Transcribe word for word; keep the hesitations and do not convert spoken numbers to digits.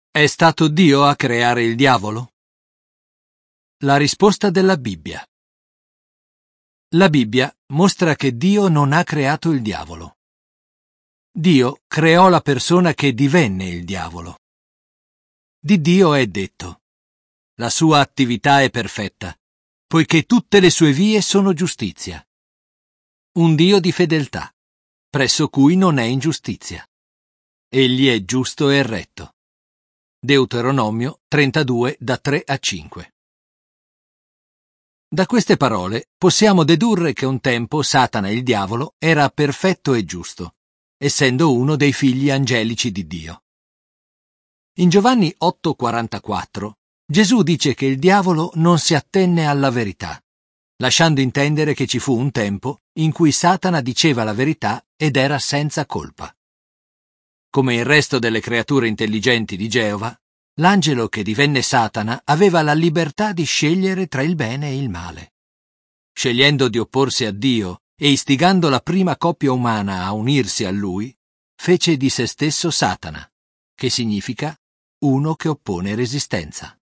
È stato Dio a creare il diavolo? La risposta della Bibbia. La Bibbia mostra che Dio non ha creato il diavolo. Dio creò la persona che divenne il diavolo. Di Dio è detto: la sua attività è perfetta, poiché tutte le sue vie sono giustizia. Un Dio di fedeltà, presso cui non è ingiustizia. Egli è giusto e retto. Deuteronomio trentadue, da tre a cinque. Da queste parole possiamo dedurre che un tempo Satana, il diavolo, era perfetto e giusto, essendo uno dei figli angelici di Dio. In Giovanni otto quarantaquattro, Gesù dice che il diavolo non si attenne alla verità, lasciando intendere che ci fu un tempo in cui Satana diceva la verità ed era senza colpa. Come il resto delle creature intelligenti di Geova, l'angelo che divenne Satana aveva la libertà di scegliere tra il bene e il male. Scegliendo di opporsi a Dio e istigando la prima coppia umana a unirsi a lui, fece di se stesso Satana, che significa uno che oppone resistenza.